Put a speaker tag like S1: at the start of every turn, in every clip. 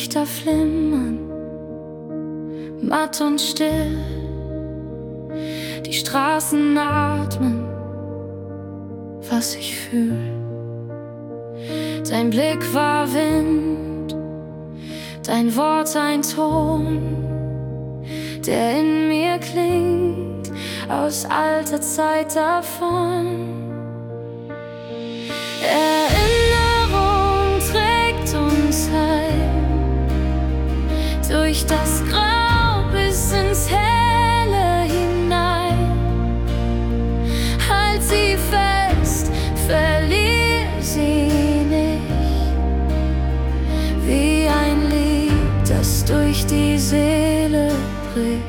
S1: Lichter flimmern, matt und still. Die Straßen atmen, was ich fühl. Dein Blick war Wind, dein Wort ein Ton, der in mir klingt aus alter Zeit davon. Erinnerung trägt uns heim, durch das Grau bis ins Helle hinein. Halt sie fest, verlier sie nicht, wie ein Lied, das durch die Seele bricht.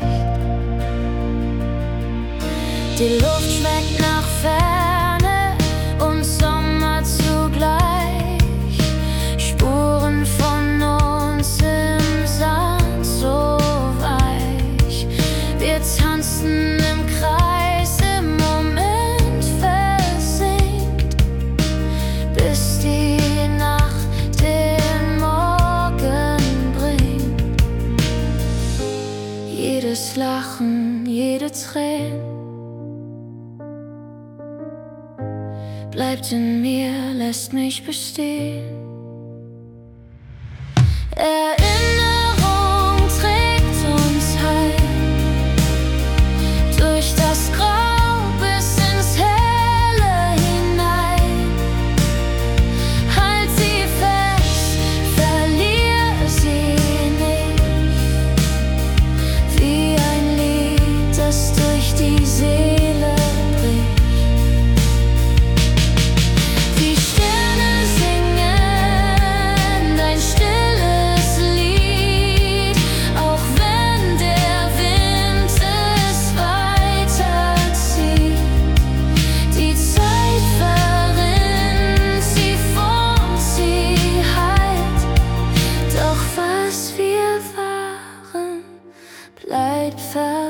S1: Die Luft schmeckt nach Ferne und Sommer zugleich. Spuren von uns im Sand so weich. Wir tanzen im Kreis, im Moment versinkt, bis die Nacht den Morgen bringt. Jedes Lachen, jede Träne bleibt in mir, lässt mich bestehen. Erinnerung trägt uns heim, durch das Grau bis ins Helle hinein. Halt sie fest, verlier sie nicht, wie ein Lied, das durch die Seele bricht. Bleibt